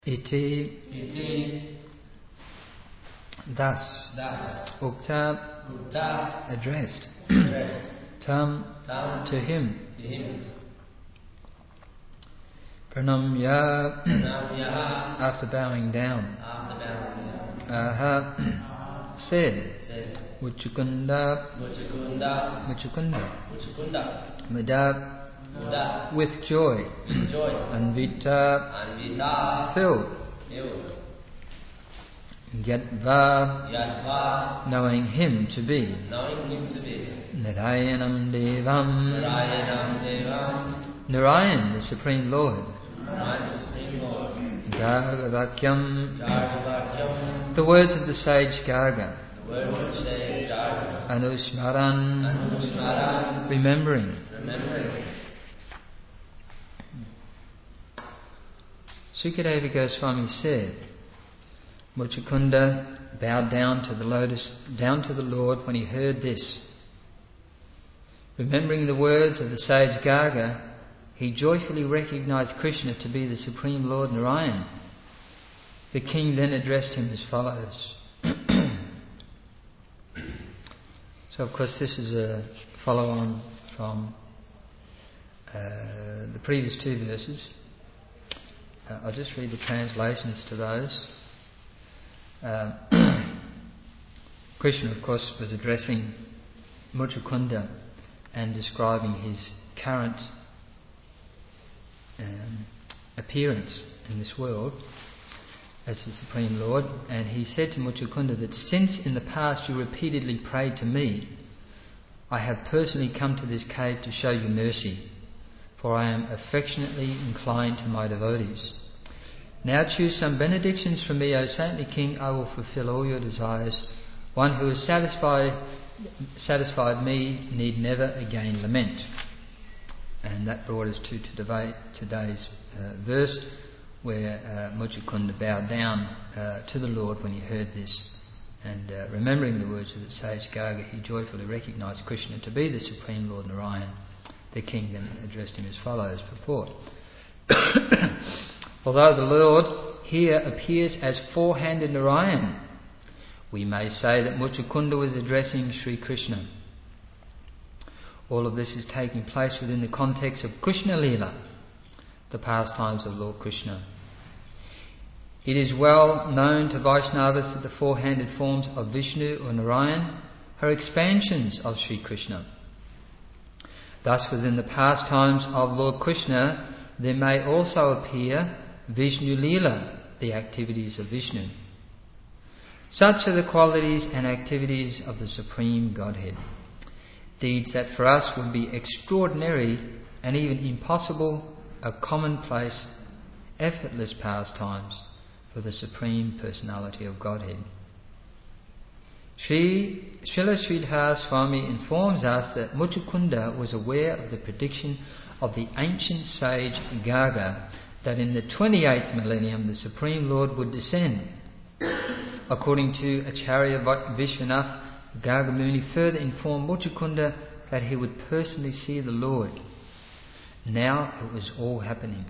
Iti. Thus. Ukta. Addressed. Tam. To him. Pranamya. After bowing down. Aha. Said. Muchukunda. Madab. With joy. Anvita. Filled. Yadva. Knowing him to be. Narayanam Devam. Narayan, the Supreme Lord. Gargavakyam. The words of the sage Garga. Anusmaran. Remembering. Sukadeva Goswami said, Muchukunda bowed down to the Lord when he heard this. Remembering the words of the sage Garga, he joyfully recognized Krishna to be the Supreme Lord Narayan. The king then addressed him as follows. So of course this is a follow-on from the previous two verses. I'll just read the translations to those. Krishna, of course, was addressing Muchukunda and describing his current appearance in this world as the Supreme Lord. And he said to Muchukunda that since in the past you repeatedly prayed to me, I have personally come to this cave to show you mercy, for I am affectionately inclined to my devotees. Now choose some benedictions from me, O saintly king. I will fulfill all your desires. One who has satisfied me need never again lament. And that brought us to today's verse, where Muchukunda bowed down to the Lord when he heard this. And remembering the words of the sage Garga, he joyfully recognized Krishna to be the Supreme Lord Narayan. The king then addressed him as follows. Purport. Although the Lord here appears as four-handed Narayan, we may say that Muchukunda was addressing Sri Krishna. All of this is taking place within the context of Krishna Leela, the pastimes of Lord Krishna. It is well known to Vaishnavas that the four-handed forms of Vishnu or Narayan are expansions of Sri Krishna. Thus, within the pastimes of Lord Krishna, there may also appear Vishnu Leela, the activities of Vishnu. Such are the qualities and activities of the Supreme Godhead. Deeds that for us would be extraordinary and even impossible are commonplace, effortless pastimes for the Supreme Personality of Godhead. Srila Sridhar Swami informs us that Muchukunda was aware of the prediction of the ancient sage Garga that in the 28th millennium the Supreme Lord would descend. According to Acharya Vishwanath, Garga Muni further informed Muchukunda that he would personally see the Lord. Now it was all happening.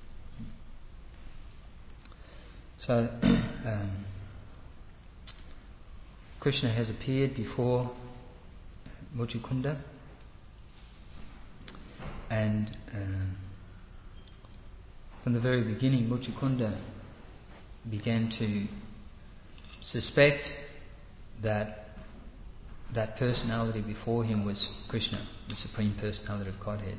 So, Krishna has appeared before Muchukunda, and from the very beginning Muchukunda began to suspect that that personality before him was Krishna, the Supreme Personality of Godhead.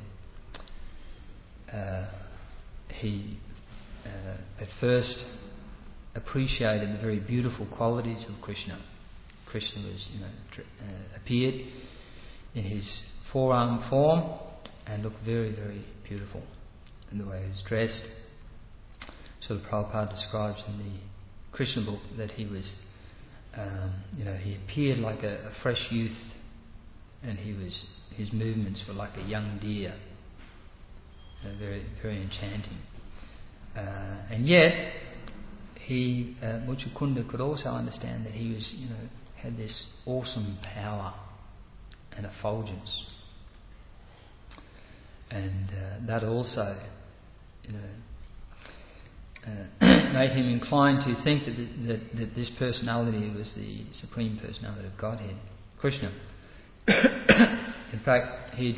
He at first appreciated the very beautiful qualities of Krishna. Krishna was, appeared in his four-armed form and looked very, very beautiful in the way he was dressed. So the Prabhupada describes in the Krishna book that he was, he appeared like a fresh youth, and his movements were like a young deer, very, very enchanting. And yet, Muchukunda could also understand that he was, had this awesome power and effulgence, and that also, made him inclined to think that this personality was the Supreme Personality of Godhead, Krishna. In fact, he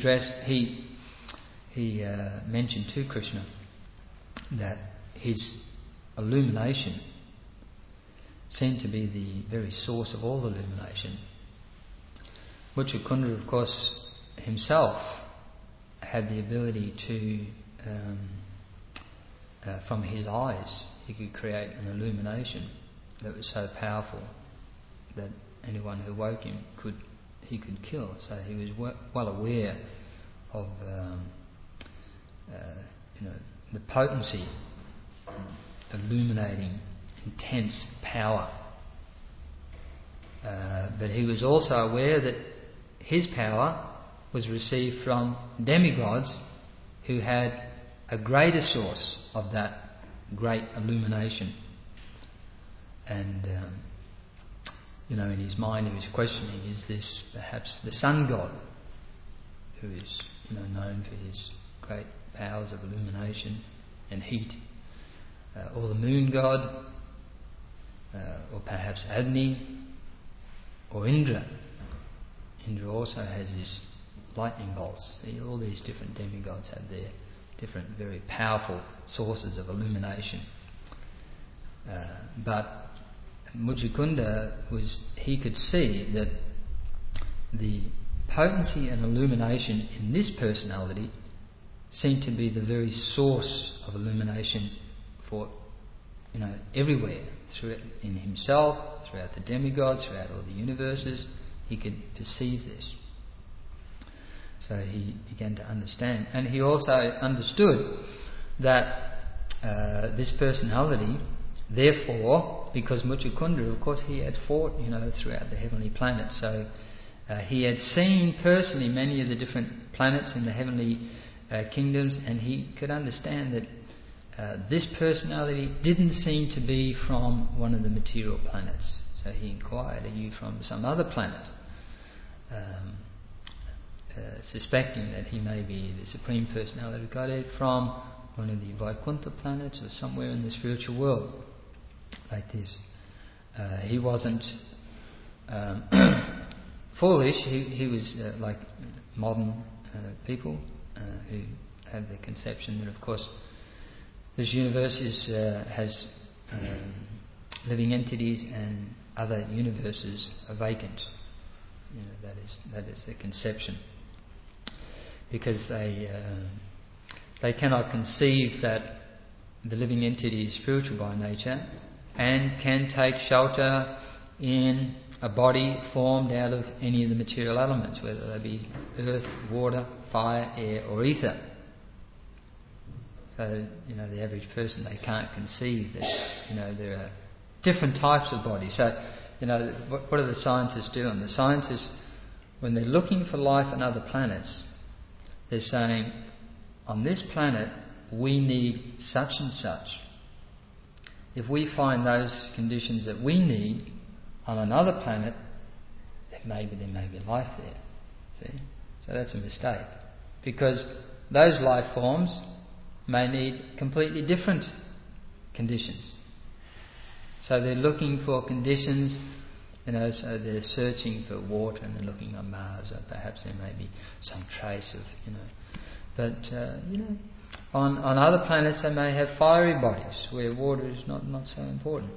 mentioned to Krishna that his illumination seemed to be the very source of all illumination. Muchukunda, of course, himself had the ability to, from his eyes, he could create an illumination that was so powerful that anyone who woke him he could kill. So he was well aware of the potency of illuminating intense power. But he was also aware that his power was received from demigods who had a greater source of that great illumination. And in his mind he was questioning, is this perhaps the sun god, who is known for his great powers of illumination and heat, or the moon god, or perhaps Agni, or Indra. Indra also has his lightning bolts. All these different demigods have their different very powerful sources of illumination. But Muchukunda he could see that the potency and illumination in this personality seemed to be the very source of illumination for everywhere, in himself, throughout the demigods, throughout all the universes. He could perceive this. So he began to understand. And he also understood that this personality, therefore, because Muchukunda, of course, he had fought, throughout the heavenly planets. So he had seen personally many of the different planets in the heavenly kingdoms, and he could understand that this personality didn't seem to be from one of the material planets. So he inquired, are you from some other planet? Suspecting that he may be the Supreme Personality of Godhead from one of the Vaikuntha planets or somewhere in the spiritual world, like this. He wasn't foolish. He was like modern people who have the conception that, of course, this universe has living entities and other universes are vacant. That is the conception, because they cannot conceive that the living entity is spiritual by nature and can take shelter in a body formed out of any of the material elements, whether they be earth, water, fire, air or ether. So, the average person, they can't conceive that, there are different types of bodies. So, what are the scientists doing? The scientists, when they're looking for life on other planets, they're saying, on this planet, we need such and such. If we find those conditions that we need on another planet, then maybe there may be life there. See? So that's a mistake. Because those life forms may need completely different conditions. So they're looking for conditions, so they're searching for water and they're looking on Mars, or perhaps there may be some trace of, But, on other planets they may have fiery bodies where water is not so important,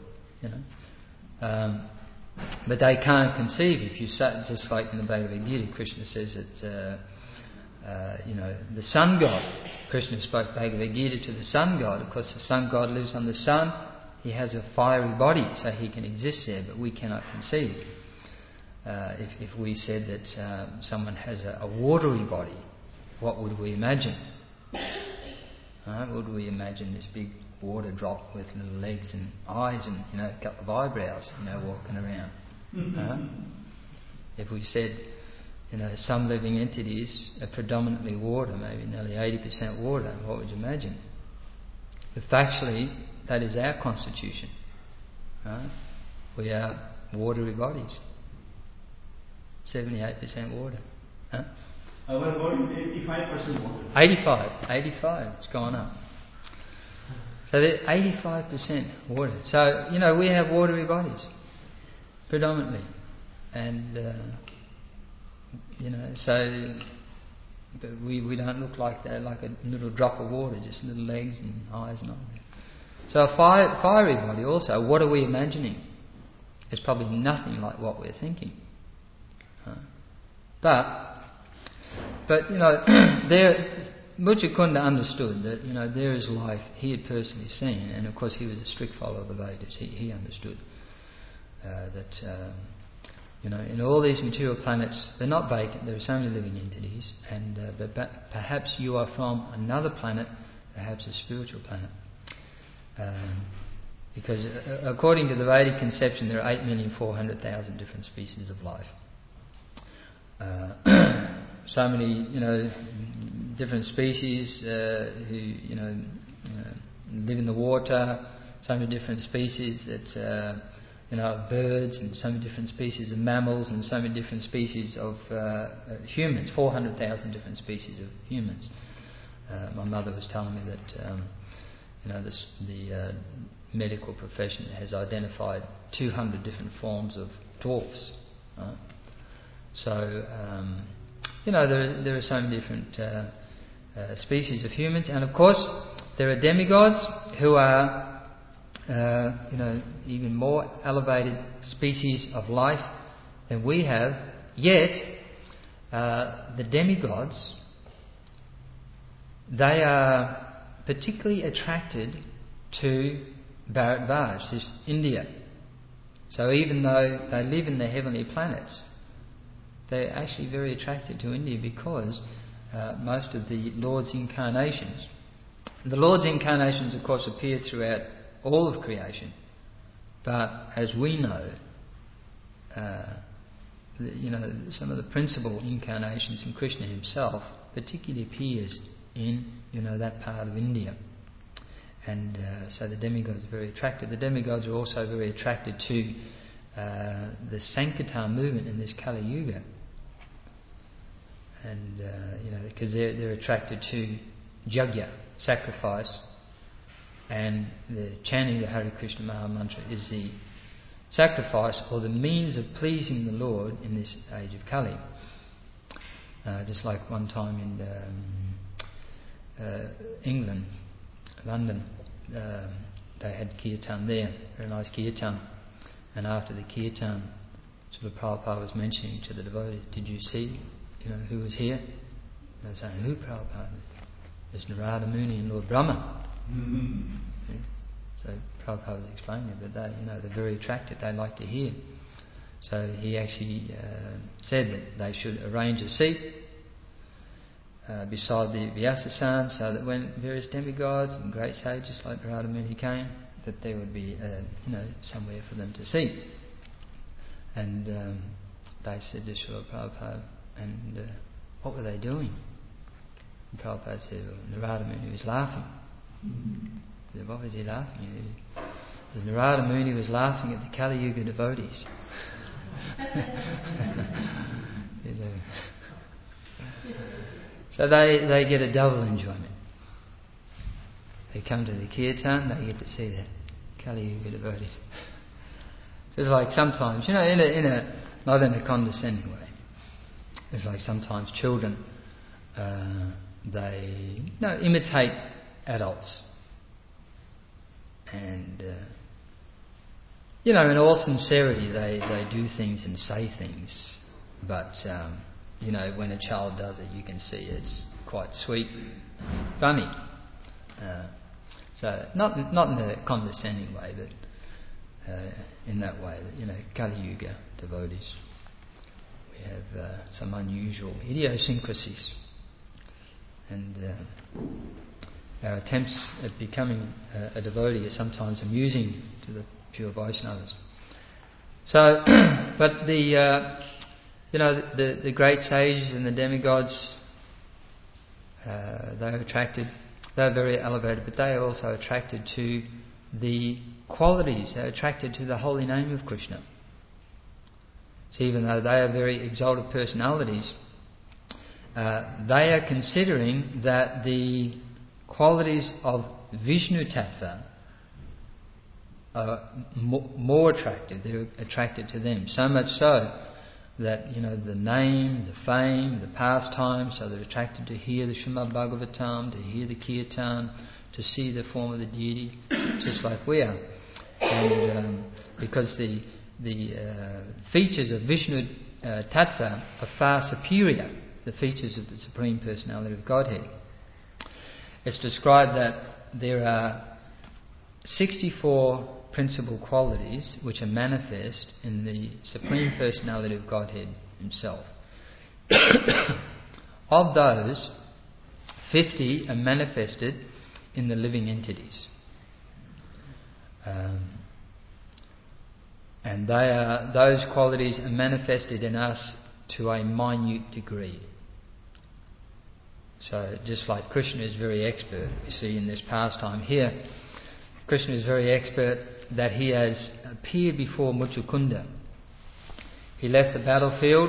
But they can't conceive. If you say, just like in the Bhagavad Gita, Krishna says that, the sun god, Krishna spoke Bhagavad Gita to the sun god. Of course, the sun god lives on the sun. He has a fiery body, so he can exist there, but we cannot conceive. If we said that someone has a watery body, what would we imagine? Would we imagine this big water drop with little legs and eyes and a couple of eyebrows, walking around? If we said, some living entities are predominantly water, maybe nearly 80% water, what would you imagine? But factually, that is our constitution. We are watery bodies. 78% water. Our body is 85% water. 85. It's gone up. So they're 85% water. So, we have watery bodies, predominantly. And, so but we don't look like that, like a little drop of water, just little legs and eyes and all that. So a fiery body also, what are we imagining? It's probably nothing like what we're thinking. But Muchukunda understood that, there is life he had personally seen, and of course he was a strict follower of the Vedas. He understood that, in all these material planets, they're not vacant, there are so many living entities, and but perhaps you are from another planet, perhaps a spiritual planet. Because according to the Vedic conception, there are 8,400,000 different species of life. So many, different species who, live in the water. So many different species that, of birds, and so many different species of mammals, and so many different species of humans. 400,000 different species of humans. My mother was telling me that, the medical profession has identified 200 different forms of dwarfs. So, there are so many different species of humans, and of course there are demigods who are, even more elevated species of life than we have. Yet, the demigods, they are particularly attracted to Bharatvaraj, this India. So even though they live in the heavenly planets, they're actually very attracted to India because most of the Lord's incarnations, the Lord's incarnations of course appear throughout all of creation, but as we know, some of the principal incarnations in Krishna himself particularly appears in that part of India. And so the demigods are very attracted. The demigods are also very attracted to the Sankirtan movement in this Kali Yuga. And, because they're attracted to Yajna, sacrifice, and the chanting the Hare Krishna Maha Mantra is the sacrifice or the means of pleasing the Lord in this age of Kali. Just like one time in England, London, they had kirtan there, very nice kirtan, and after the kirtan, Srila Prabhupada was mentioning to the devotees, did you see, who was here? They were saying, who, Prabhupada? There's Narada Muni and Lord Brahma. Mm-hmm. Yeah. So Prabhupada was explaining that they're very attracted, they like to hear. So he actually said that they should arrange a seat beside the Vyasasan, so that when various demigods and great sages like Narada Muni came, that there would be somewhere for them to sit. And they said to Srila Prabhupada, and what were they doing? And Prabhupada said, well, Narada Muni was laughing. He said, what was he laughing at? The Narada Muni was laughing at the Kali Yuga devotees. So they get a double enjoyment. They come to the kirtan, they get to see the Kali Yuga devotees. So it's like sometimes, not in a condescending way. It's like sometimes children, they imitate adults, and in all sincerity, they do things and say things, but when a child does it, you can see it's quite sweet, funny. So not in a condescending way, but in that way that Kali Yuga devotees, we have some unusual idiosyncrasies, and our attempts at becoming a devotee are sometimes amusing to the pure Vaishnavas. So, but the great sages and the demigods, they're attracted. They're very elevated, but they are also attracted to the qualities. They're attracted to the holy name of Krishna. So even though they are very exalted personalities, they are considering that the qualities of Vishnu Tattva are more attractive. They're attracted to them. So much so that, the name, the fame, the pastime, so they're attracted to hear the Srimad Bhagavatam, to hear the Kirtan, to see the form of the deity, just like we are. And because the features of Vishnu Tattva are far superior to the features of the Supreme Personality of Godhead. It's described that there are 64 principal qualities which are manifest in the Supreme Personality of Godhead Himself. Of those, 50 are manifested in the living entities. And those qualities are manifested in us to a minute degree. So just like Krishna is very expert, we see in this pastime here, Krishna is very expert that he has appeared before Muchukunda. He left the battlefield,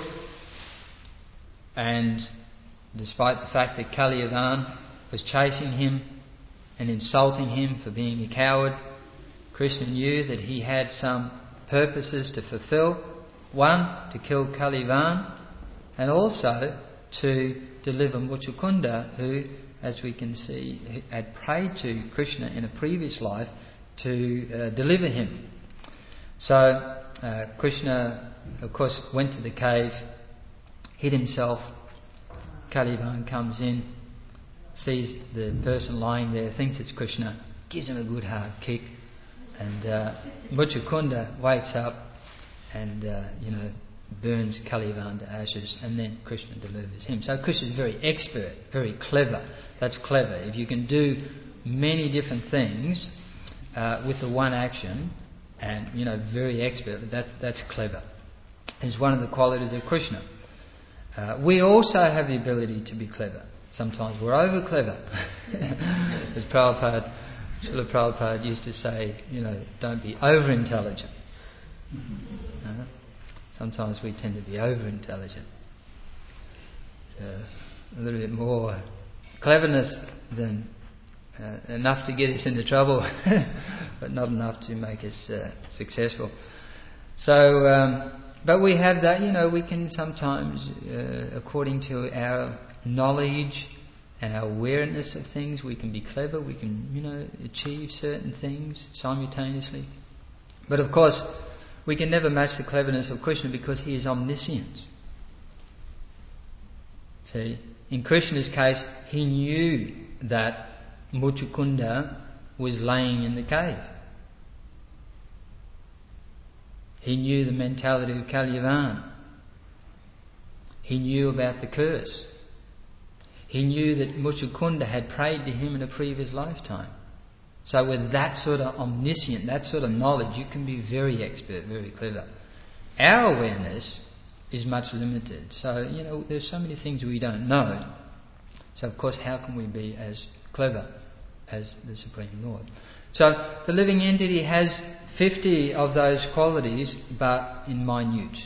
and despite the fact that Kaliyavan was chasing him and insulting him for being a coward, Krishna knew that he had some purposes to fulfill. One, to kill Kaliyavan, and also to deliver Muchukunda, who, as we can see, had prayed to Krishna in a previous life to deliver him. So Krishna, of course, went to the cave, hid himself. Kaliyavan comes in, sees the person lying there, thinks it's Krishna, gives him a good hard kick, and Muchukunda wakes up and burns Kaliyavan to ashes, and then Krishna delivers him. So Krishna is very expert, very clever. That's clever. If you can do many different things with the one action, and very expert, that's clever. It's one of the qualities of Krishna. We also have the ability to be clever. Sometimes we're over clever. As Srila Prabhupada used to say, don't be over intelligent. Sometimes we tend to be over intelligent. A little bit more cleverness than enough to get us into trouble, but not enough to make us successful. So, but we have that, we can sometimes, according to our knowledge and our awareness of things, we can be clever, we can, achieve certain things simultaneously. But of course, we can never match the cleverness of Krishna because he is omniscient. See, in Krishna's case, he knew that Muchukunda was laying in the cave. He knew the mentality of Kaliyavan. He knew about the curse. He knew that Muchukunda had prayed to him in a previous lifetime. So with that sort of omniscient, that sort of knowledge, you can be very expert, very clever. Our awareness is much limited. So, there's so many things we don't know. So of course, how can we be as clever as the Supreme Lord? So the living entity has 50 of those qualities, but in minute.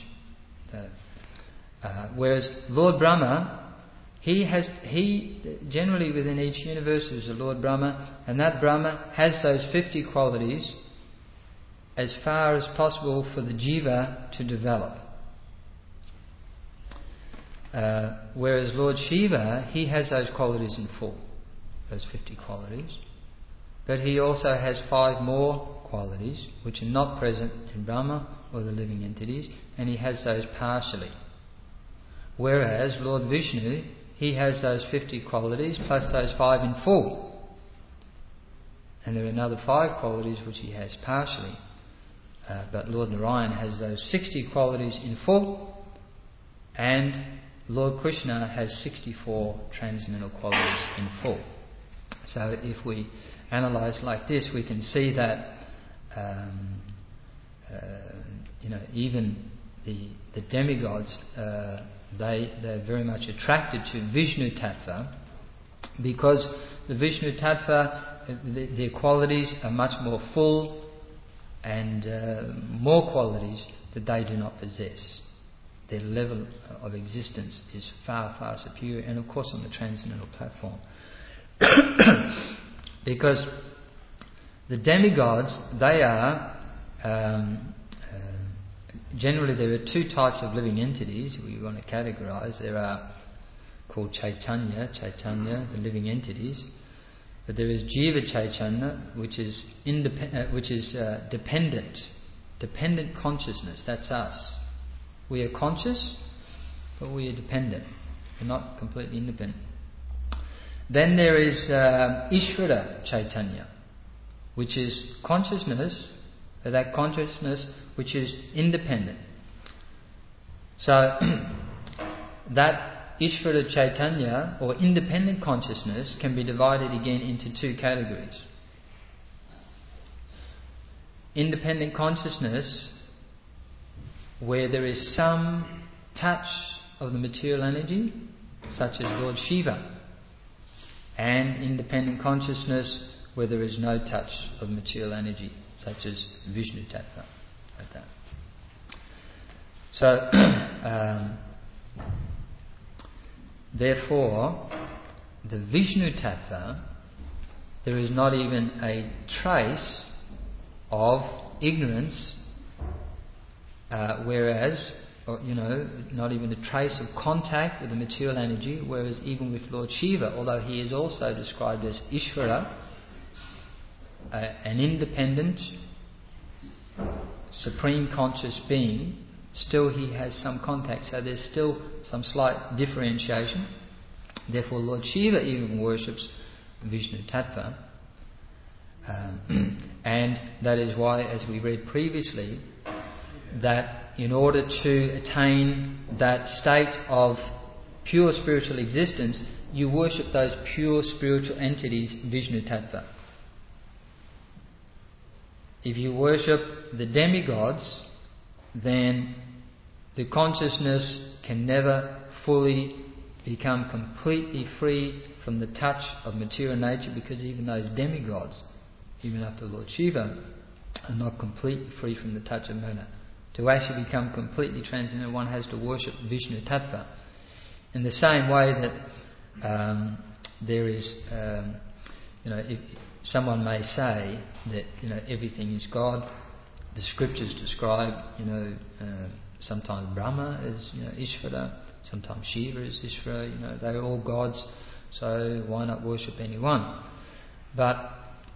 Whereas Lord Brahma, he generally within each universe is a Lord Brahma, and that Brahma has those 50 qualities as far as possible for the jiva to develop. Whereas Lord Shiva, he has those qualities in full, those 50 qualities. But he also has 5 more qualities which are not present in Brahma or the living entities, and he has those partially. Whereas Lord Vishnu, he has those 50 qualities plus those 5 in full. And there are another 5 qualities which he has partially. But Lord Narayan has those 60 qualities in full, and Lord Krishna has 64 transcendental qualities in full. So if we analyse like this, we can see that even the demigods, they're very much attracted to Vishnu Tattva, because the Vishnu Tattva, their qualities are much more full and more qualities that they do not possess. Their level of existence is far, far superior, and of course on the transcendental platform. Because the demigods, they are generally there are two types of living entities we want to categorize. There are called Chaitanya, the living entities. But there is Jiva Chaitanya, which is dependent consciousness. That's us. We are conscious, but we are dependent. We're not completely independent. Then there is Ishvara Chaitanya, which is consciousness, that consciousness which is independent. So that Ishvara Chaitanya, or independent consciousness, can be divided again into two categories. Independent consciousness, where there is some touch of the material energy, such as Lord Shiva, and independent consciousness where there is no touch of material energy, such as Vishnu Tattva, like that. So, therefore, the Vishnu Tattva, there is not even a trace of ignorance, whereas, not even a trace of contact with the material energy, whereas even with Lord Shiva, although he is also described as Ishvara, an independent, supreme conscious being, still he has some contact, so there's still some slight differentiation. Therefore Lord Shiva even worships Vishnu Tattva, and that is why, as we read previously, that in order to attain that state of pure spiritual existence, you worship those pure spiritual entities, Vishnu Tattva. If you worship the demigods, then the consciousness can never fully become completely free from the touch of material nature, because even those demigods, even up to Lord Shiva, are not completely free from the touch of matter. To actually become completely transcendent, one has to worship Vishnu Tattva. In the same way that there is, if someone may say that everything is God, the scriptures describe, sometimes Brahma is Ishvara, sometimes Shiva is Ishvara. They're all gods, so why not worship anyone? But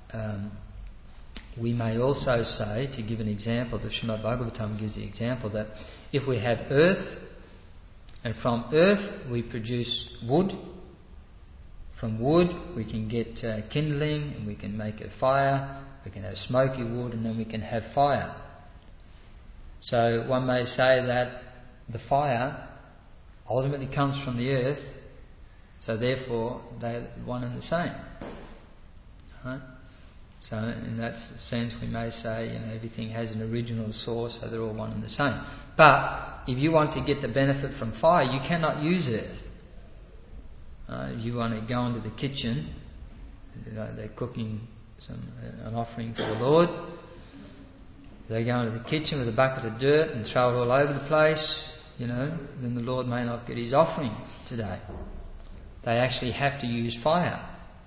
we may also say, to give an example, the Srimad Bhagavatam gives the example that if we have earth, and from earth we produce wood, from wood we can get kindling, and we can make a fire, we can have smoky wood, and then we can have fire. So one may say that the fire ultimately comes from the earth, so therefore they're one and the same. Right? So in that sense we may say, everything has an original source, so they're all one and the same. But if you want to get the benefit from fire, you cannot use earth. If you want to go into the kitchen, they're cooking an offering for the Lord. They go into the kitchen with a bucket of dirt and throw it all over the place, then the Lord may not get his offering today. They actually have to use fire.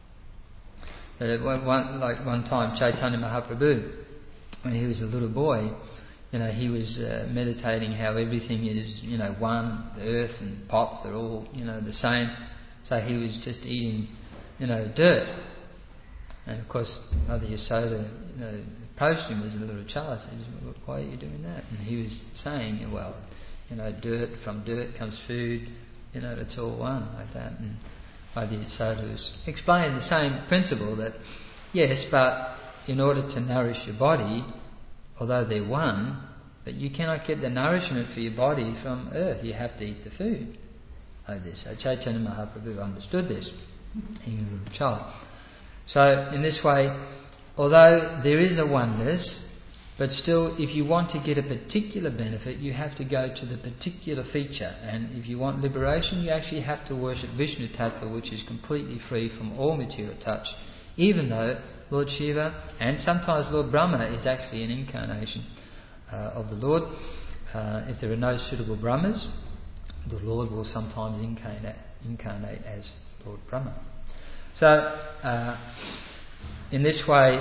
One time, Chaitanya Mahaprabhu, when he was a little boy, he was meditating how everything is, one, the earth and pots, they're all, the same. So he was just eating, dirt. And of course, Mother Yasoda, approached him as a little child. Said, "Why are you doing that?" And he was saying, from dirt comes food. It's all one, like that. And Mother Yasoda was explaining the same principle, that yes, but in order to nourish your body, although they're one, but you cannot get the nourishment for your body from earth. You have to eat the food. Like this. So Chaitanya Mahaprabhu understood this. He was a little child. So in this way, although there is a oneness, but still, if you want to get a particular benefit, you have to go to the particular feature. And if you want liberation, you actually have to worship Vishnu Tattva, which is completely free from all material touch, even though Lord Shiva and sometimes Lord Brahma is actually an incarnation of the Lord. If there are no suitable Brahmas, the Lord will sometimes incarnate as Lord Brahma. So, in this way,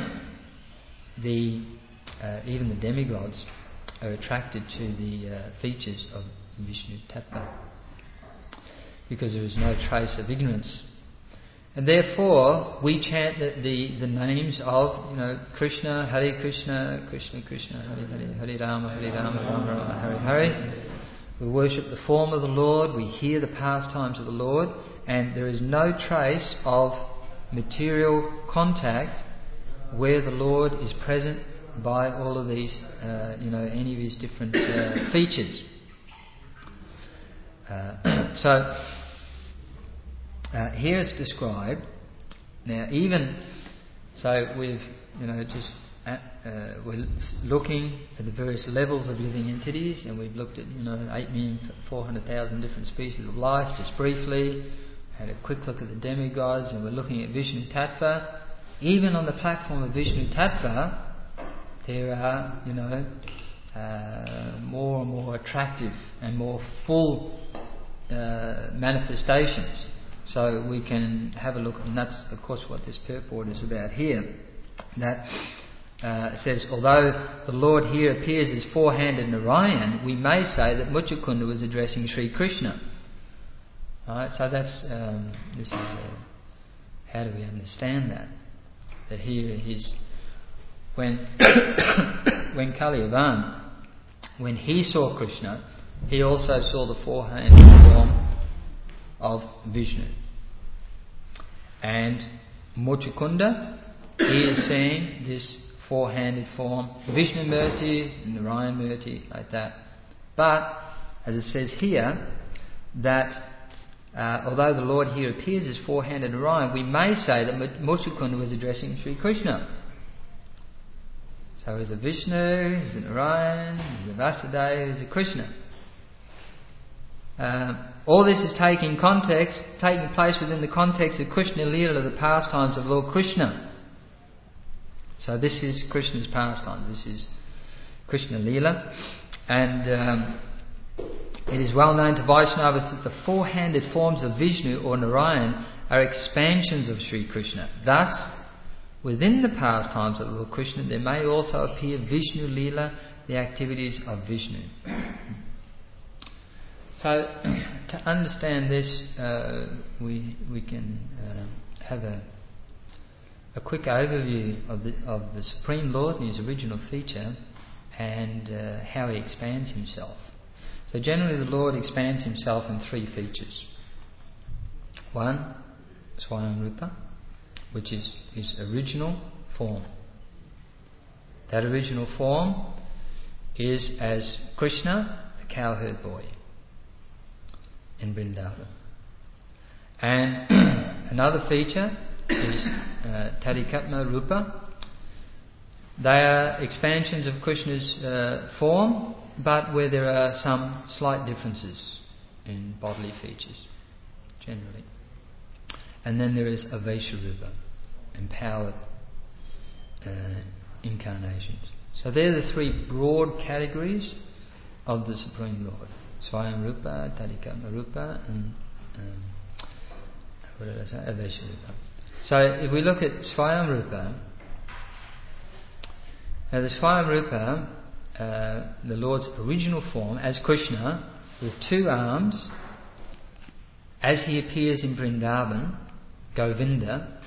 even the demigods are attracted to the features of Vishnu Tattva, because there is no trace of ignorance. And therefore, we chant the names of Krishna, Hare Krishna, Krishna Krishna, Hare Hare, Hare Rama, Hare Rama, Rama Rama, Hare Hare. We worship the form of the Lord, we hear the pastimes of the Lord, and there is no trace of material contact where the Lord is present by all of these, any of his different features. Here it's described. Now, we've we're looking at the various levels of living entities, and we've looked at 8,400,000 different species of life just briefly. Had a quick look at the demigods, and we're looking at Vishnu Tattva. Even on the platform of Vishnu Tattva, there are more and more attractive and more full manifestations. So we can have a look, and that's of course what this purport is about here. That says, although the Lord here appears as four-handed Narayan, we may say that Muchukunda was addressing Sri Krishna. Right, so that's this is how do we understand that? That here he's when Kaliyavan, when he saw Krishna, he also saw the four-handed form of Vishnu. And Muchukunda, he is seeing this four-handed form, Vishnu Murti, Narayan Murti, like that. But, as it says here, that although the Lord here appears as four-handed Narayan, we may say that Muchukunda was addressing Sri Krishna. So is it Vishnu, is it Narayan, is it Vasudeva, is it Krishna? All this is taking place within the context of Krishna Leela, the pastimes of Lord Krishna. So this is Krishna's pastimes, this is Krishna Leela, and it is well known to Vaishnavas that the four-handed forms of Vishnu or Narayan are expansions of Sri Krishna. Thus, within the pastimes of Lord Krishna, there may also appear Vishnu Leela, the activities of Vishnu. So, to understand this, we can have a quick overview of the Supreme Lord and his original feature, and how he expands himself. So generally the Lord expands himself in three features. One, Swayamrupa, which is his original form. That original form is as Krishna, the cowherd boy in Vrindavan. And another feature is Tarikatma Rupa. They are expansions of Krishna's form, but where there are some slight differences in bodily features, generally. And then there is Avesha Rupa, empowered incarnations. So they're the three broad categories of the Supreme Lord. Swayam Rupa, Tarikatma Rupa, and Avesha Rupa. So if we look at Swayam Rupa, now the Swayam Rupa, the Lord's original form as Krishna, with two arms, as he appears in Vrindavan, Govinda,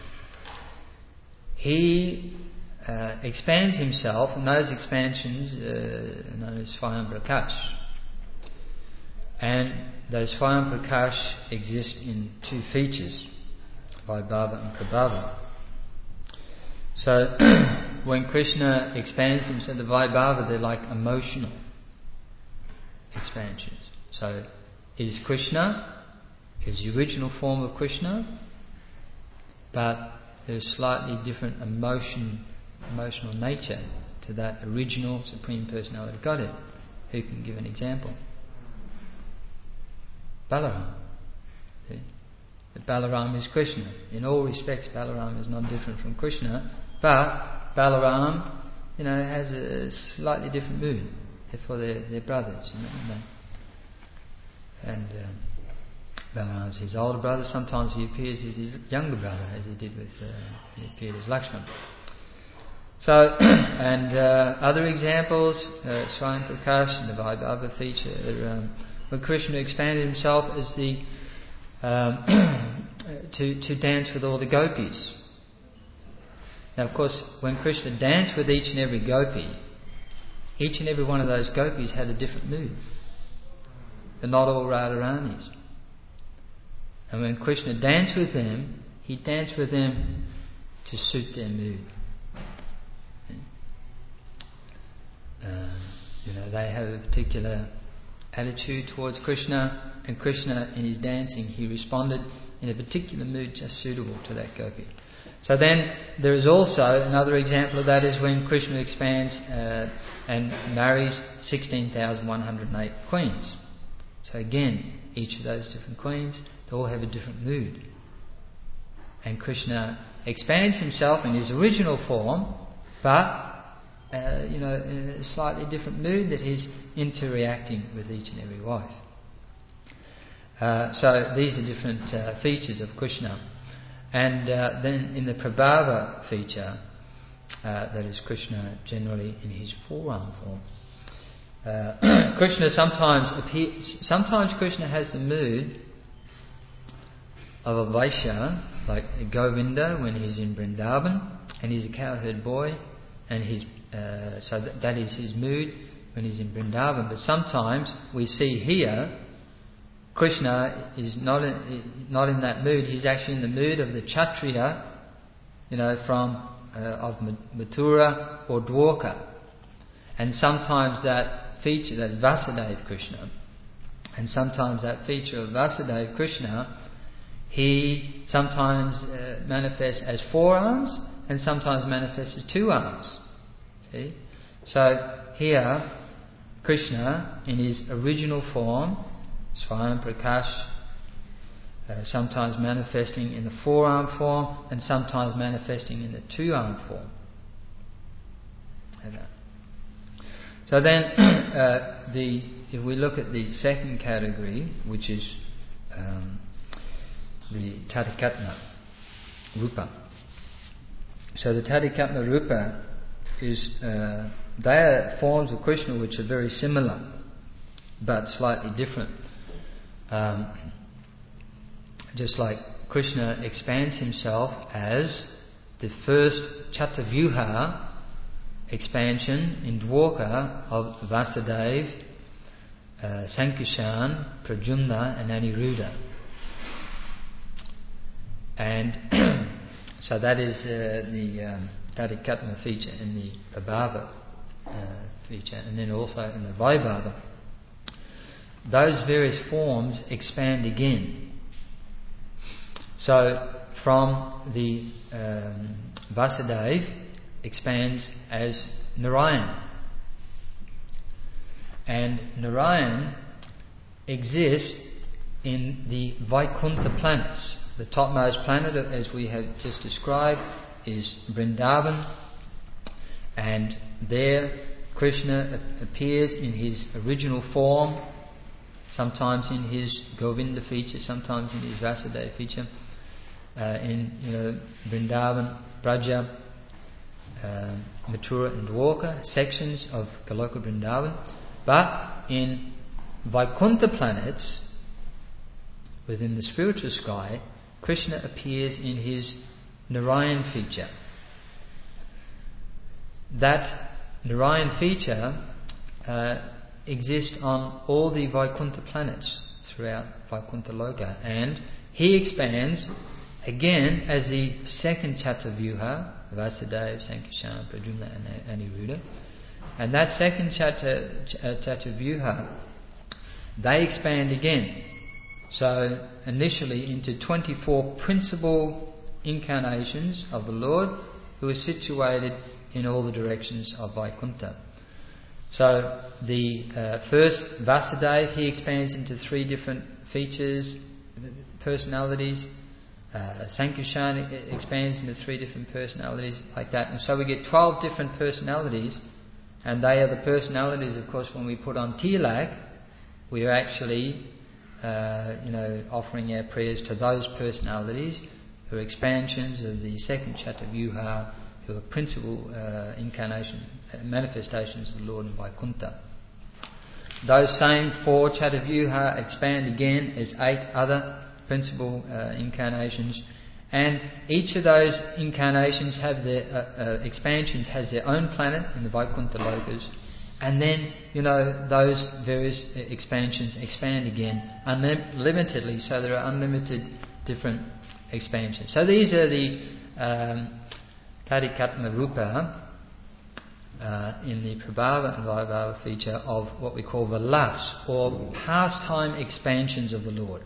he expands himself, and those expansions are known as Swayam Prakash. And those Swayam Prakash exist in two features, Vaibhava and Prabhava. So when Krishna expands himself, the Vaibhava, they're like emotional expansions. So is Krishna, is the original form of Krishna, but there's slightly different emotional nature to that original Supreme Personality of Godhead. Who can give an example? Balaram. See? Balaram is Krishna. In all respects, Balaram is not different from Krishna, but Balaram, has a slightly different mood. Therefore, they're brothers. And Balaram's his older brother. Sometimes he appears as his younger brother, as he did with he appeared as Lakshman. So, and other examples, Swayam Prakash and the Vaibhava feature, where Krishna expanded himself as the to dance with all the gopis. Now, of course, when Krishna danced with each and every gopi, each and every one of those gopis had a different mood. They're not all Radharanis. And when Krishna danced with them, he danced with them to suit their mood. They have a particular attitude towards Krishna, and Krishna in his dancing, he responded in a particular mood just suitable to that gopi. So then there is also another example of that is when Krishna expands and marries 16,108 queens. So again, each of those different queens, they all have a different mood. And Krishna expands himself in his original form, but in a slightly different mood that he's interacting with each and every wife. So these are different features of Krishna. And then in the Prabhava feature, that is Krishna generally in his four-arm form. Krishna sometimes Krishna has the mood of a Vaishya, like Govinda when he's in Vrindavan, and he's a cowherd boy, and that is his mood when he's in Vrindavan. But sometimes we see here, Krishna is not in that mood. He's actually in the mood of the Kshatriya, of Mathura or Dwarka. And sometimes that feature, that's Vasudeva Krishna, and sometimes that feature of Vasudeva Krishna, he sometimes manifests as four arms and sometimes manifests as two arms. See? So here, Krishna in his original form, Swayam Prakash, sometimes manifesting in the four-arm form and sometimes manifesting in the two-arm form. So then, if we look at the second category, which is the Tadikatma Rupa. So the Tadikatma Rupa is they are forms of Krishna which are very similar, but slightly different. Just like Krishna expands himself as the first Chatavyuha expansion in Dwarka of Vasudeva, Sankishan, Pradyumna and Aniruddha. And so that is the Tadikatma feature in the Prabhava feature, and then also in the Vaibhava. Those various forms expand again. So from the Vasudeva expands as Narayan. And Narayan exists in the Vaikuntha planets. The topmost planet, as we have just described, is Vrindavan, and there Krishna appears in his original form, sometimes in his Govinda feature, sometimes in his Vasudeva feature, in Vrindavan, Braja, Mathura and Dwarka, sections of Goloka Vrindavan. But in Vaikuntha planets, within the spiritual sky, Krishna appears in his Narayan feature. That Narayan feature exists on all the Vaikuntha planets throughout Vaikuntha Loka, and he expands again as the second Chatavyuha, Vasudeva, Sankishan, Pradyumna and Aniruddha. And that second Chatavyuha, they expand again. So initially into 24 principal incarnations of the Lord, who is situated in all the directions of Vaikuntha. So the first Vasudeva, he expands into 3 different features, personalities. Sankishan expands into 3 different personalities, like that. And so we get 12 different personalities, and they are the personalities, of course, when we put on tilak, we are actually offering our prayers to those personalities who are expansions of the second Chatavyuha, who are principal manifestations of the Lord in Vaikuntha. Those same 4 Chatavyuha expand again as 8 other principal incarnations, and each of those incarnations have their expansions has their own planet in the Vaikuntha Lokas, and then those various expansions expand again unlimitedly, so there are unlimited different expansions. So these are the Tadikatma Rupa in the Prabhava and Vaibhava feature of what we call Vilas, or pastime expansions of the Lord.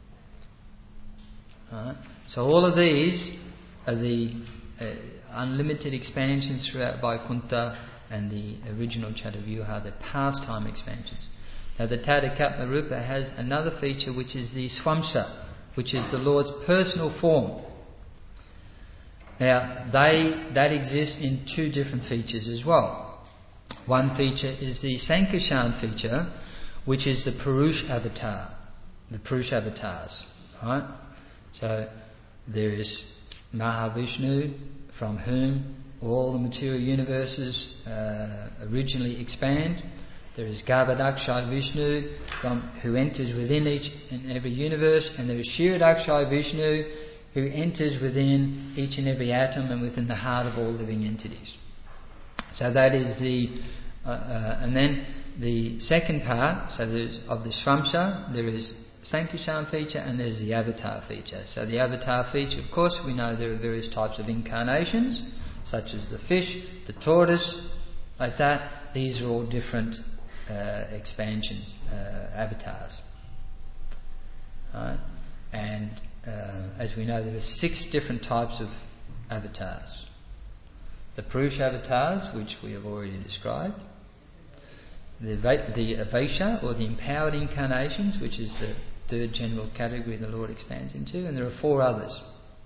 So all of these are the unlimited expansions throughout Vaikuntha and the original Chatavyuha, the pastime expansions. Now the Tadikatma Rupa has another feature, which is the Swamsa, which is the Lord's personal form. Now that exists in 2 different features as well. One feature is the Sankirtan feature, which is the Purush avatar, the Purush avatars. Right? So there is Mahavishnu, from whom all the material universes originally expand. There is Garbhodakshay Vishnu, who enters within each and every universe, and there is Kshirodakshay Vishnu, who enters within each and every atom and within the heart of all living entities. So that is and then the second part, so there's of the Swamsa, there is Sankirtan feature and there's the Avatar feature. So the Avatar feature, of course, we know there are various types of incarnations, such as the fish, the tortoise, like that. These are all different expansions, avatars. Right? And as we know, there are 6 different types of avatars. The Purush avatars, which we have already described. The Vaisha, or the empowered incarnations, which is the 3rd general category the Lord expands into, and there are 4 others.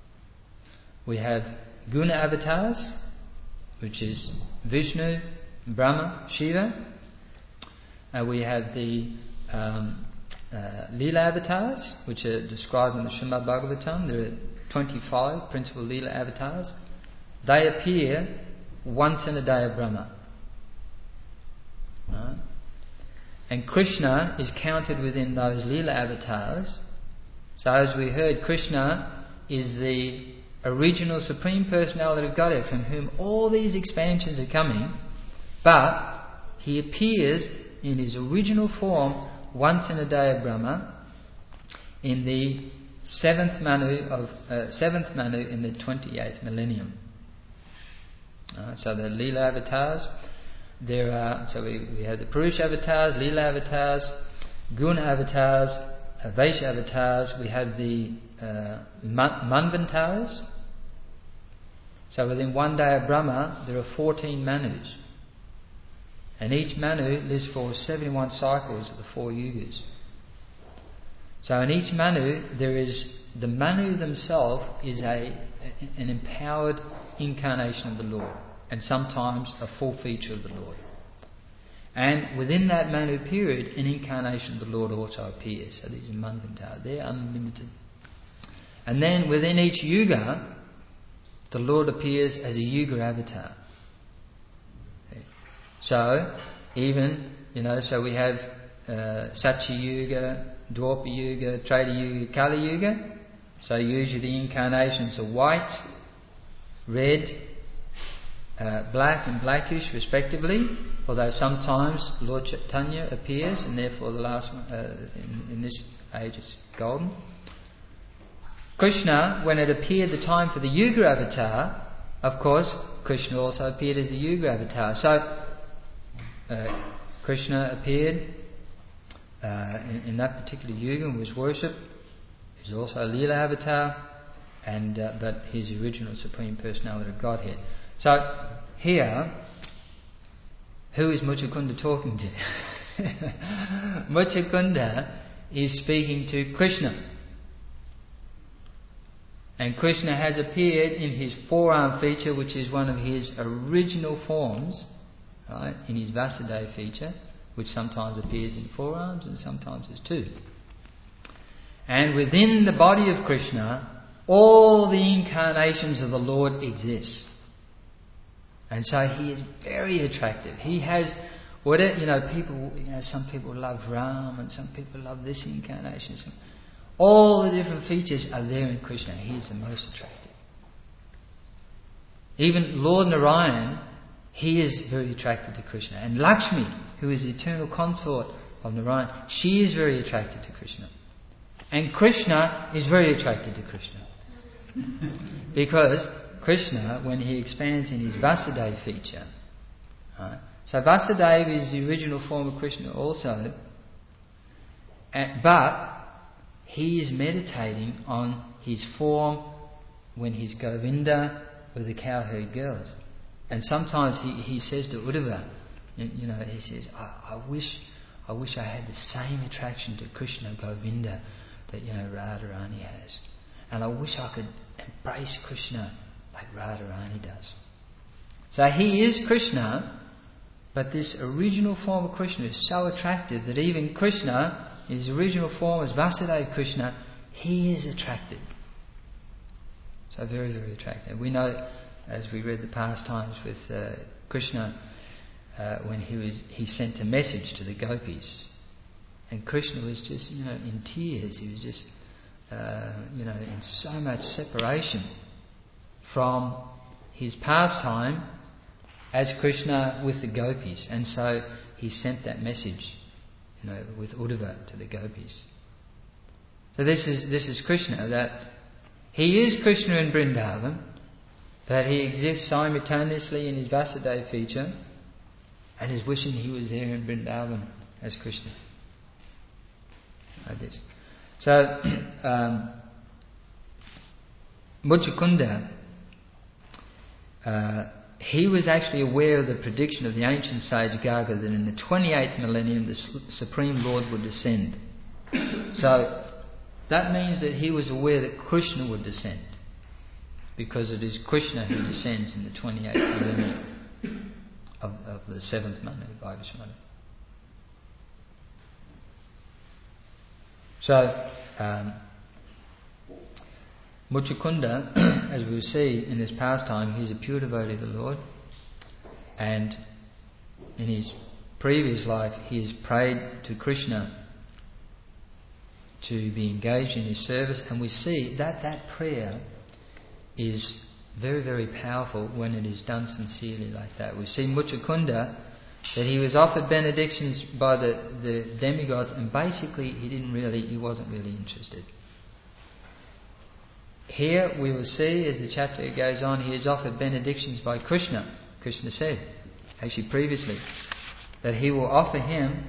We have Guna avatars, which is Vishnu, Brahma, Shiva. We have the Leela avatars, which are described in the Srimad Bhagavatam. There are 25 principal Leela avatars. They appear once in a day of Brahma. Right? And Krishna is counted within those Leela avatars. So as we heard, Krishna is the original Supreme Personality of Godhead, from whom all these expansions are coming, but he appears in his original form once in a day of Brahma, in the 7th Manu in the 28th millennium. So the Leela avatars, there are, so we have the Purush avatars, Leela avatars, Guna avatars, Vaisha avatars. We have the Manvantaras. So within one day of Brahma, there are 14 Manus. And each Manu lives for 71 cycles of the 4 yugas. So in each Manu, there is, the Manu themselves is an empowered incarnation of the Lord, and sometimes a full feature of the Lord. And within that Manu period, an incarnation of the Lord also appears. So these are Manvantara, they're unlimited. And then within each yuga, the Lord appears as a yuga avatar. So, even, so we have Satya Yuga, Dwapara Yuga, Treta Yuga, Kali Yuga. So usually the incarnations are white, red, black and blackish respectively, although sometimes Lord Chaitanya appears, and therefore the last one, in this age it's golden. Krishna, when it appeared the time for the Yuga avatar, of course Krishna also appeared as a Yuga avatar. So Krishna appeared in that particular yuga and was worshipped. He's also a Leela avatar, and but he's the original Supreme Personality of Godhead. So here, who is Muchukunda talking to? Muchukunda is speaking to Krishna. And Krishna has appeared in his forearm feature, which is one of his original forms, right, in his Vasudeva feature, which sometimes appears in 4 arms and sometimes as 2. And within the body of Krishna, all the incarnations of the Lord exist. And so he is very attractive. He has people, some people love Ram and some people love this incarnation. All the different features are there in Krishna. He is the most attractive. Even Lord Narayan, he is very attracted to Krishna. And Lakshmi, who is the eternal consort of Narayan, she is very attracted to Krishna. And Krishna is very attracted to Krishna. Because Krishna, when he expands in his Vasudeva feature, so Vasudeva is the original form of Krishna also, but he is meditating on his form when he's Govinda with the cowherd girls. And sometimes he says to Uddhava, he says, I wish I had the same attraction to Krishna Govinda that Radharani has. And I wish I could embrace Krishna like Radharani does. So he is Krishna, but this original form of Krishna is so attractive that even Krishna, in his original form as Vasudeva Krishna, he is attracted. So very, very attractive. We know, as we read the pastimes with Krishna, when he sent a message to the gopis, and Krishna was just in tears. He was just in so much separation from his pastime as Krishna with the gopis, and so he sent that message with Uddhava to the gopis. So this is Krishna, that he is Krishna in Vrindavan, that he exists simultaneously in his Vasudeva feature, and is wishing he was there in Vrindavan as Krishna. Like this. So Muchukunda, he was actually aware of the prediction of the ancient sage Garga that in the 28th millennium the Supreme Lord would descend. So that means that he was aware that Krishna would descend, because it is Krishna who descends in the 28th millennium of the 7th Manu, Vaivasvana. So Muchukunda, as we will see in this pastime, he is a pure devotee of the Lord, and in his previous life he has prayed to Krishna to be engaged in his service, and we see that prayer is very, very powerful when it is done sincerely like that. We see Muchukunda, that he was offered benedictions by the demigods, and basically he wasn't really interested. Here we will see, as the chapter goes on, he is offered benedictions by Krishna. Krishna said, actually previously, that he will offer him,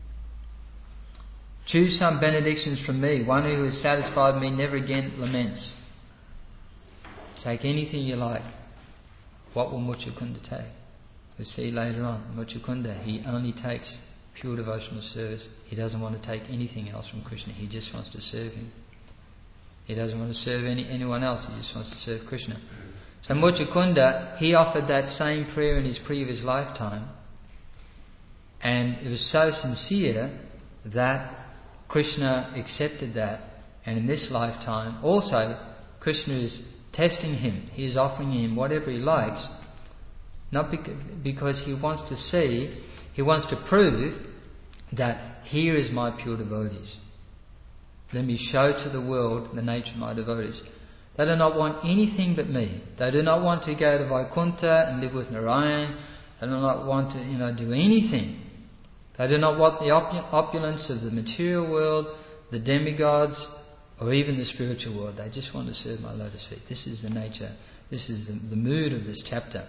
choose some benedictions from me. One who is satisfied with me never again laments. Take anything you like. What will Muchukunda take? We'll see later on. Muchukunda, he only takes pure devotional service. He doesn't want to take anything else from Krishna. He just wants to serve him. He doesn't want to serve anyone else. He just wants to serve Krishna. So Muchukunda, he offered that same prayer in his previous lifetime, and it was so sincere that Krishna accepted that, and in this lifetime also Krishna is testing him. He is offering him whatever he likes, not because he wants to see, he wants to prove that here is my pure devotees. Let me show to the world the nature of my devotees. They do not want anything but me. They do not want to go to Vaikuntha and live with Narayan. They do not want to do anything. They do not want the opulence of the material world, the demigods, or even the spiritual world. They just want to serve my lotus feet. This is the nature, this is the mood of this chapter.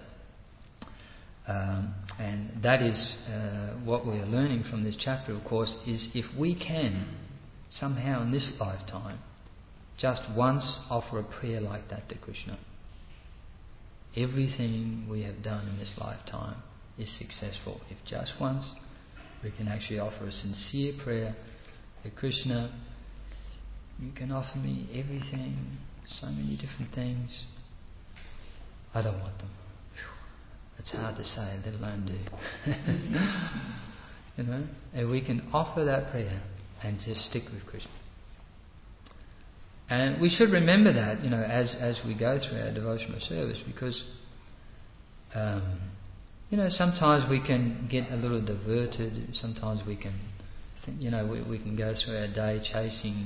And that is what we are learning from this chapter, of course, is if we can somehow in this lifetime just once offer a prayer like that to Krishna, everything we have done in this lifetime is successful. If just once we can actually offer a sincere prayer to Krishna, you can offer me everything, so many different things. I don't want them. It's hard to say, let alone do. If we can offer that prayer and just stick with Krishna. And we should remember that, as we go through our devotional service, because sometimes we can get a little diverted. Sometimes we can think, we can go through our day chasing,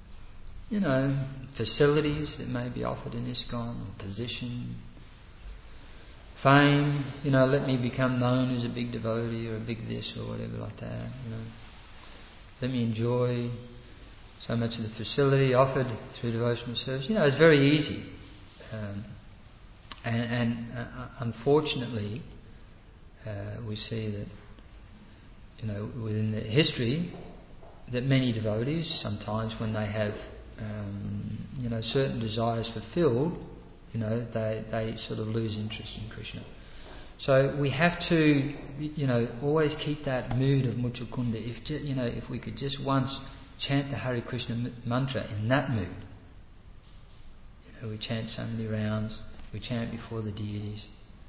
facilities that may be offered in ISKCON, or position, fame. Let me become known as a big devotee or a big this or whatever like that. Let me enjoy so much of the facility offered through devotional service. It's very easy. Unfortunately, we see that, within the history, that many devotees, sometimes when they have, certain desires fulfilled, they sort of lose interest in Krishna. So we have to, always keep that mood of Muchukunda. If we could just once chant the Hare Krishna mantra in that mood. We chant so many rounds, we chant before the deities.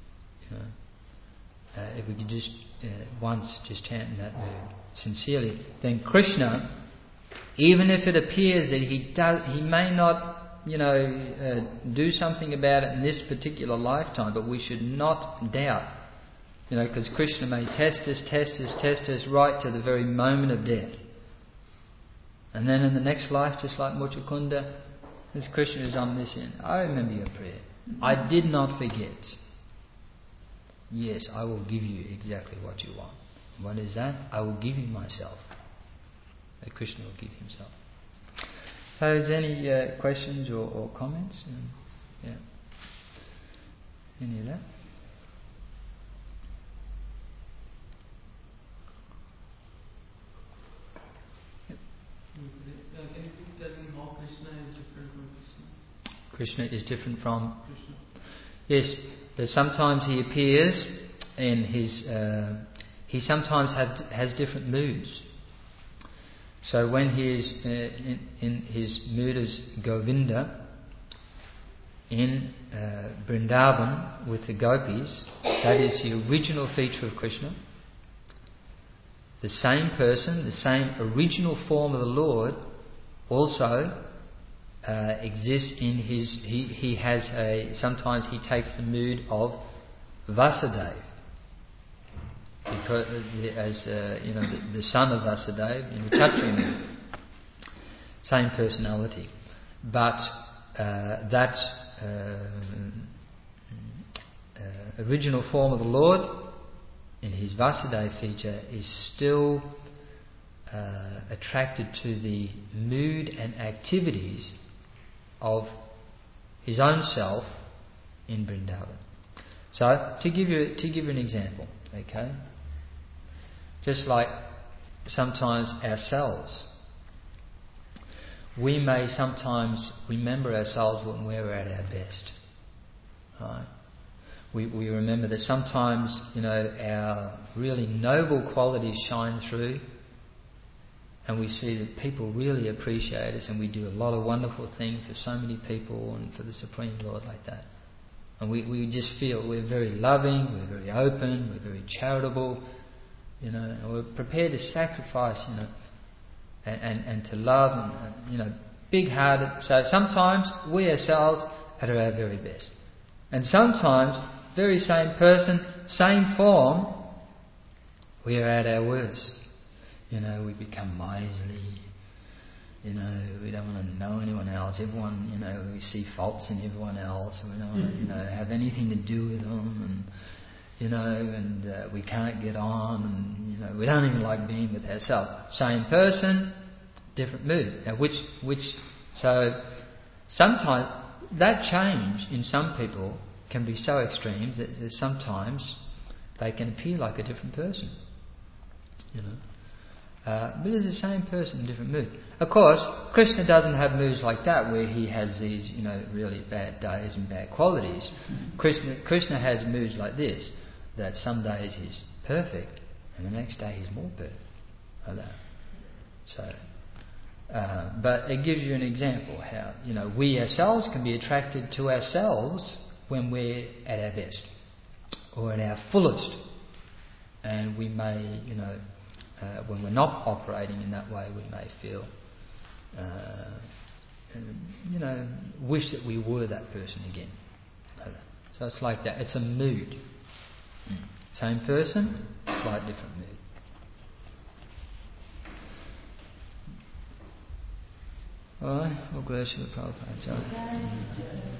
If we could just once just chant in that mood sincerely, then Krishna, even if it appears that he may not, do something about it in this particular lifetime, but we should not doubt, because Krishna may test us right to the very moment of death. And then in the next life, just like Muchukunda, this Krishna is omniscient. I remember your prayer. I did not forget. Yes, I will give you exactly what you want. What is that? I will give you myself. Krishna will give himself. So is there any questions or comments? Yeah. Any of that? Yep. Can you please tell me how Krishna is different from Krishna? Krishna is different from? Krishna. Yes, that sometimes he appears in his... he sometimes has different moods. So when he is in his mood as Govinda, in Vrindavan with the gopis, that is the original feature of Krishna. The same person, the same original form of the Lord also exists in his... He has sometimes he takes the mood of Vasudeva. Because as the son of Vasudeva in the Kshatriya mood, same personality, but that original form of the Lord in his Vasudeva feature is still attracted to the mood and activities of his own self in Vrindavan. So to give you an example, okay. Just like sometimes ourselves, we may sometimes remember ourselves when we're at our best. Right? We remember that sometimes, our really noble qualities shine through, and we see that people really appreciate us, and we do a lot of wonderful things for so many people and for the Supreme Lord like that. And we just feel we're very loving, we're very open, we're very charitable, and we're prepared to sacrifice, and to love, and big-hearted. So sometimes we ourselves are at our very best. And sometimes, very same person, same form, we are at our worst. We become miserly. We don't want to know anyone else. Everyone, we see faults in everyone else. We don't want to, have anything to do with them, and we can't get on, and we don't even like being with ourselves. Same person, different mood. Now, so sometimes that change in some people can be so extreme that sometimes they can appear like a different person. But it's the same person, different mood. Of course, Krishna doesn't have moods like that where he has these, really bad days and bad qualities. Krishna has moods like this, that some days he's perfect and the next day he's more perfect. Like that. So, but it gives you an example how, we ourselves can be attracted to ourselves when we're at our best or at our fullest. And we may, when we're not operating in that way, we may feel wish that we were that person again. So it's like that. It's a mood. Same person, slight different mood. Alright, all glory to Prabhupada.